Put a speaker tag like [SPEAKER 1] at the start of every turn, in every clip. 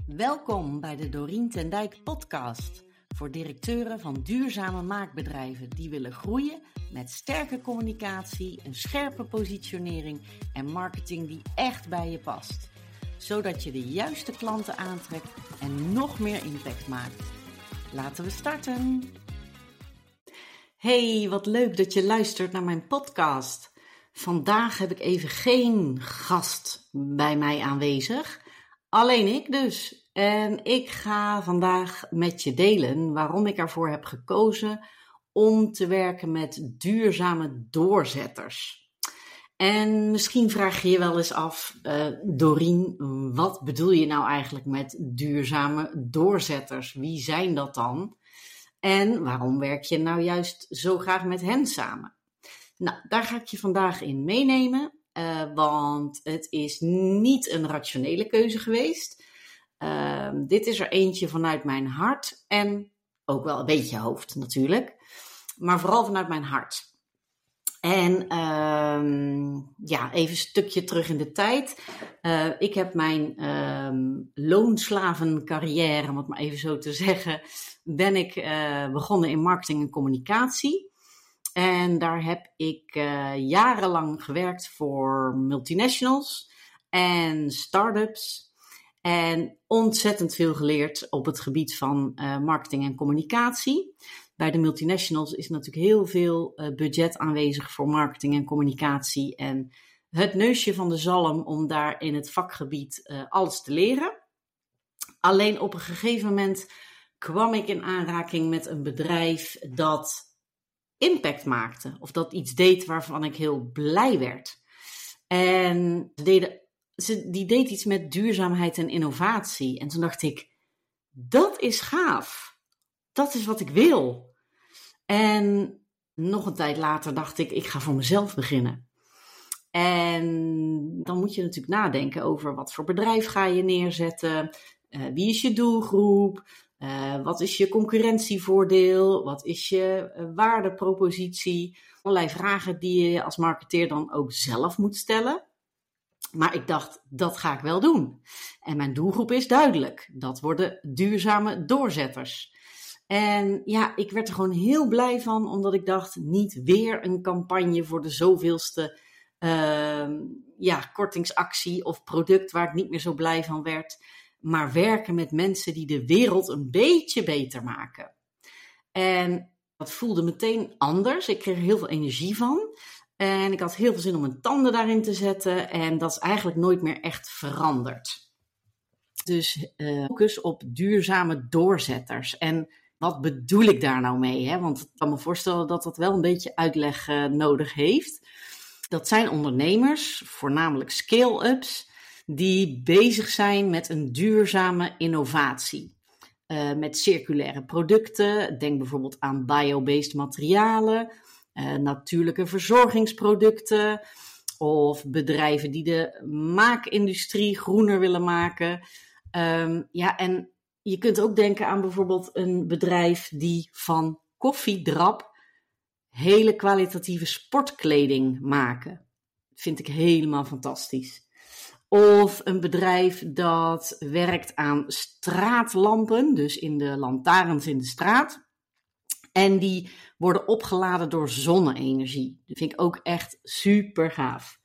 [SPEAKER 1] Welkom bij de Dorien ten Dijk podcast voor directeuren van duurzame maakbedrijven die willen groeien met sterke communicatie, een scherpe positionering en marketing die echt bij je past. Zodat je de juiste klanten aantrekt en nog meer impact maakt. Laten we starten! Hey, wat leuk dat je luistert naar mijn podcast. Vandaag heb ik even geen gast bij mij aanwezig. Alleen ik dus. En ik ga vandaag met je delen waarom ik ervoor heb gekozen om te werken met duurzame doorzetters. En misschien vraag je je wel eens af, Dorien, wat bedoel je nou eigenlijk met duurzame doorzetters? Wie zijn dat dan? En waarom werk je nou juist zo graag met hen samen? Nou, daar ga ik je vandaag in meenemen. Want het is niet een rationele keuze geweest. Dit is er eentje vanuit mijn hart en ook wel een beetje hoofd natuurlijk. Maar vooral vanuit mijn hart. En even een stukje terug in de tijd. Ik heb mijn loonslavencarrière, om het maar even zo te zeggen, ben ik begonnen in marketing en communicatie. En daar heb ik jarenlang gewerkt voor multinationals en start-ups. En ontzettend veel geleerd op het gebied van marketing en communicatie. Bij de multinationals is natuurlijk heel veel budget aanwezig voor marketing en communicatie. En het neusje van de zalm om daar in het vakgebied alles te leren. Alleen op een gegeven moment kwam ik in aanraking met een bedrijf dat impact maakte. Of dat iets deed waarvan ik heel blij werd. En die deed iets met duurzaamheid en innovatie. En toen dacht ik, dat is gaaf. Dat is wat ik wil. En nog een tijd later dacht ik ga voor mezelf beginnen. En dan moet je natuurlijk nadenken over wat voor bedrijf ga je neerzetten. Wie is je doelgroep? Wat is je concurrentievoordeel? Wat is je waardepropositie? Allerlei vragen die je als marketeer dan ook zelf moet stellen. Maar ik dacht, dat ga ik wel doen. En mijn doelgroep is duidelijk. Dat worden duurzame doorzetters. En ja, ik werd er gewoon heel blij van, omdat ik dacht, niet weer een campagne voor de zoveelste kortingsactie of product waar ik niet meer zo blij van werd. Maar werken met mensen die de wereld een beetje beter maken. En dat voelde meteen anders. Ik kreeg er heel veel energie van. En ik had heel veel zin om mijn tanden daarin te zetten. En dat is eigenlijk nooit meer echt veranderd. Dus focus op duurzame doorzetters. En wat bedoel ik daar nou mee? Hè? Want ik kan me voorstellen dat dat wel een beetje uitleg nodig heeft. Dat zijn ondernemers, voornamelijk scale-ups, die bezig zijn met een duurzame innovatie. Met circulaire producten, denk bijvoorbeeld aan biobased materialen, natuurlijke verzorgingsproducten of bedrijven die de maakindustrie groener willen maken. En je kunt ook denken aan bijvoorbeeld een bedrijf die van koffiedrap hele kwalitatieve sportkleding maken. Vind ik helemaal fantastisch. Of een bedrijf dat werkt aan straatlampen, dus in de lantaarns in de straat. En die worden opgeladen door zonne-energie. Dat vind ik ook echt super gaaf.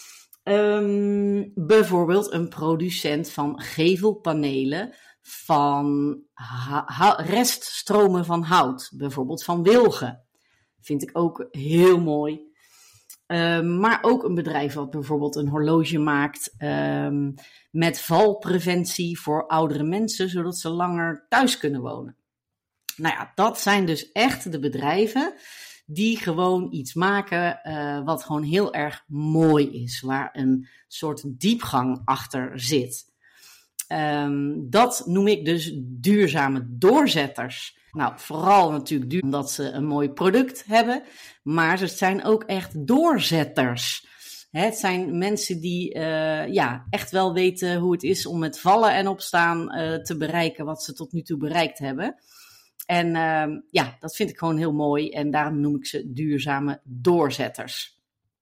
[SPEAKER 1] Bijvoorbeeld een producent van gevelpanelen van reststromen van hout. Bijvoorbeeld van wilgen. Vind ik ook heel mooi. Maar ook een bedrijf wat bijvoorbeeld een horloge maakt met valpreventie voor oudere mensen, zodat ze langer thuis kunnen wonen. Nou ja, dat zijn dus echt de bedrijven die gewoon iets maken wat gewoon heel erg mooi is, waar een soort diepgang achter zit. Dat noem ik dus duurzame doorzetters. Nou, vooral natuurlijk duur omdat ze een mooi product hebben, maar ze zijn ook echt doorzetters. Het zijn mensen die echt wel weten hoe het is om met vallen en opstaan te bereiken wat ze tot nu toe bereikt hebben. En dat vind ik gewoon heel mooi en daarom noem ik ze duurzame doorzetters.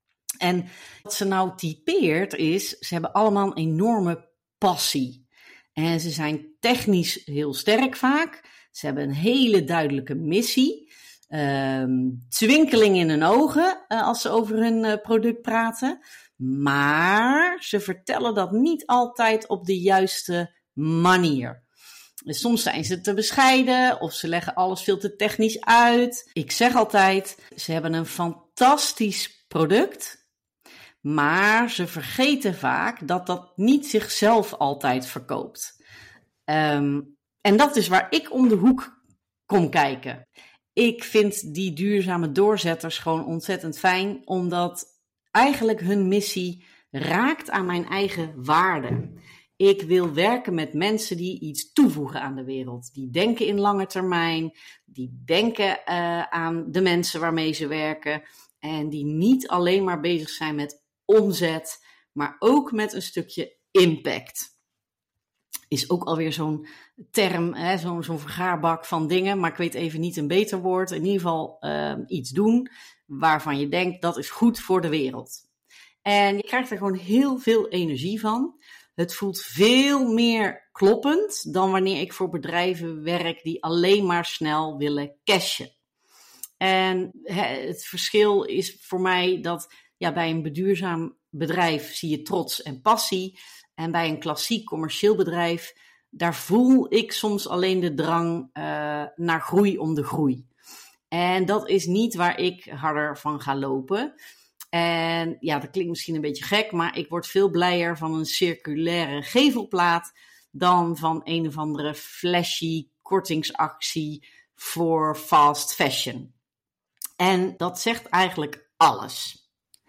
[SPEAKER 1] En wat ze nou typeert is, ze hebben allemaal een enorme passie. En ze zijn technisch heel sterk vaak. Ze hebben een hele duidelijke missie. Twinkeling in hun ogen als ze over hun product praten. Maar ze vertellen dat niet altijd op de juiste manier. Dus soms zijn ze te bescheiden of ze leggen alles veel te technisch uit. Ik zeg altijd, ze hebben een fantastisch product, maar ze vergeten vaak dat dat niet zichzelf altijd verkoopt. En dat is waar ik om de hoek kom kijken. Ik vind die duurzame doorzetters gewoon ontzettend fijn, omdat eigenlijk hun missie raakt aan mijn eigen waarden. Ik wil werken met mensen die iets toevoegen aan de wereld. Die denken in lange termijn, die denken aan de mensen waarmee ze werken en die niet alleen maar bezig zijn met omzet, maar ook met een stukje impact. Is ook alweer zo'n term, zo'n vergaarbak van dingen, maar ik weet even niet een beter woord. In ieder geval iets doen waarvan je denkt dat is goed voor de wereld. En je krijgt er gewoon heel veel energie van. Het voelt veel meer kloppend dan wanneer ik voor bedrijven werk die alleen maar snel willen cashen. En het verschil is voor mij dat bij een duurzaam bedrijf zie je trots en passie. En bij een klassiek commercieel bedrijf, daar voel ik soms alleen de drang naar groei om de groei. En dat is niet waar ik harder van ga lopen. En dat klinkt misschien een beetje gek, maar ik word veel blijer van een circulaire gevelplaat dan van een of andere flashy kortingsactie voor fast fashion. En dat zegt eigenlijk alles.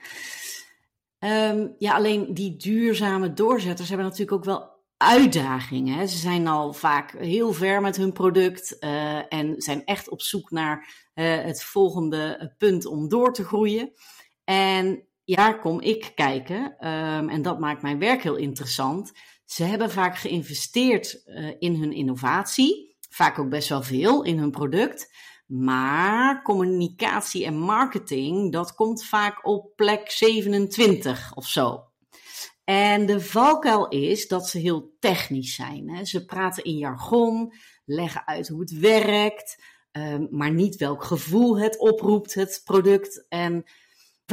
[SPEAKER 1] Alleen die duurzame doorzetters hebben natuurlijk ook wel uitdagingen. Hè? Ze zijn al vaak heel ver met hun product en zijn echt op zoek naar het volgende punt om door te groeien. En kom ik kijken en dat maakt mijn werk heel interessant. Ze hebben vaak geïnvesteerd in hun innovatie, vaak ook best wel veel in hun product. Maar communicatie en marketing, dat komt vaak op plek 27 of zo. En de valkuil is dat ze heel technisch zijn. Hè? Ze praten in jargon, leggen uit hoe het werkt, maar niet welk gevoel het oproept, het product. En 95%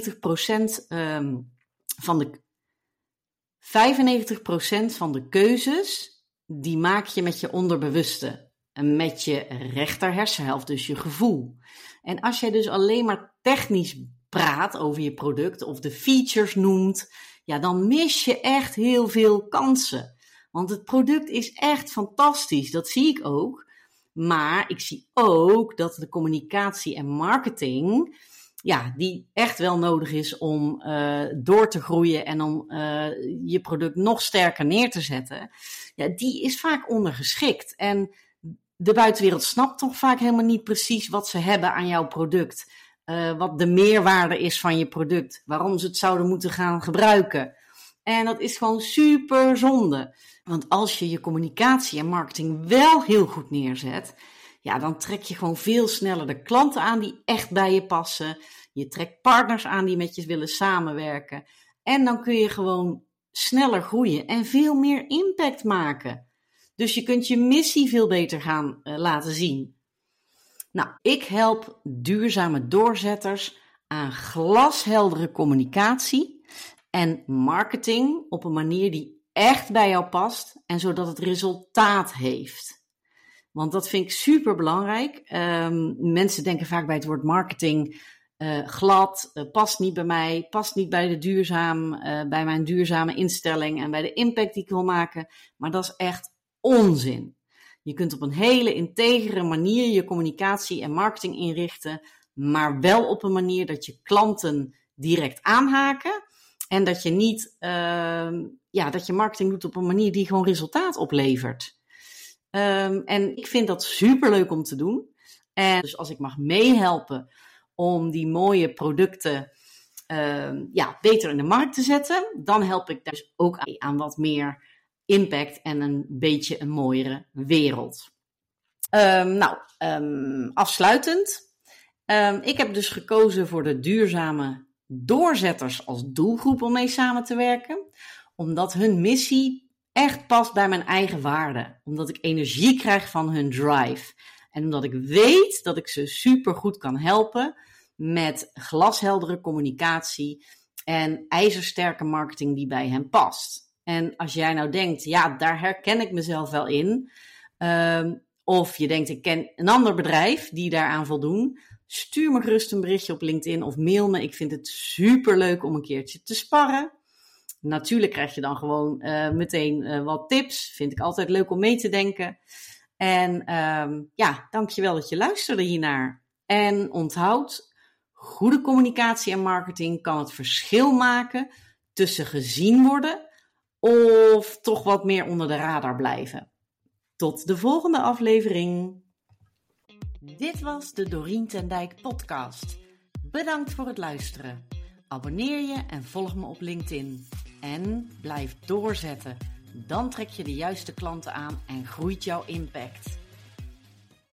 [SPEAKER 1] van de keuzes, die maak je met je onderbewuste. En met je rechter hersenhelft, dus je gevoel. En als jij dus alleen maar technisch praat over je product of de features noemt, dan mis je echt heel veel kansen. Want het product is echt fantastisch, dat zie ik ook. Maar ik zie ook dat de communicatie en marketing, die echt wel nodig is om door te groeien en om je product nog sterker neer te zetten, die is vaak ondergeschikt. En de buitenwereld snapt toch vaak helemaal niet precies wat ze hebben aan jouw product. Wat de meerwaarde is van je product. Waarom ze het zouden moeten gaan gebruiken. En dat is gewoon super zonde. Want als je je communicatie en marketing wel heel goed neerzet, dan trek je gewoon veel sneller de klanten aan die echt bij je passen. Je trekt partners aan die met je willen samenwerken. En dan kun je gewoon sneller groeien en veel meer impact maken. Dus je kunt je missie veel beter gaan laten zien. Nou, ik help duurzame doorzetters aan glasheldere communicatie en marketing op een manier die echt bij jou past en zodat het resultaat heeft. Want dat vind ik super belangrijk. Mensen denken vaak bij het woord marketing glad, past niet bij mij, past niet bij bij mijn duurzame instelling en bij de impact die ik wil maken. Maar dat is echt onzin. Je kunt op een hele integere manier je communicatie en marketing inrichten, maar wel op een manier dat je klanten direct aanhaken en dat je niet, dat je marketing doet op een manier die gewoon resultaat oplevert. En ik vind dat superleuk om te doen. En dus als ik mag meehelpen om die mooie producten beter in de markt te zetten, dan help ik daar dus ook aan wat meer impact en een beetje een mooiere wereld. Afsluitend. Ik heb dus gekozen voor de duurzame doorzetters als doelgroep om mee samen te werken. Omdat hun missie echt past bij mijn eigen waarden. Omdat ik energie krijg van hun drive. En omdat ik weet dat ik ze super goed kan helpen met glasheldere communicatie en ijzersterke marketing die bij hen past. En als jij nou denkt, ja, daar herken ik mezelf wel in. Of je denkt, ik ken een ander bedrijf die daaraan voldoen. Stuur me gerust een berichtje op LinkedIn of mail me. Ik vind het super leuk om een keertje te sparren. Natuurlijk krijg je dan gewoon meteen wat tips. Vind ik altijd leuk om mee te denken. En dankjewel dat je luisterde hiernaar. En onthoud, goede communicatie en marketing kan het verschil maken tussen gezien worden of toch wat meer onder de radar blijven. Tot de volgende aflevering. Dit was de Dorien ten Dijk podcast. Bedankt voor het luisteren. Abonneer je en volg me op LinkedIn. En blijf doorzetten. Dan trek je de juiste klanten aan en groeit jouw impact.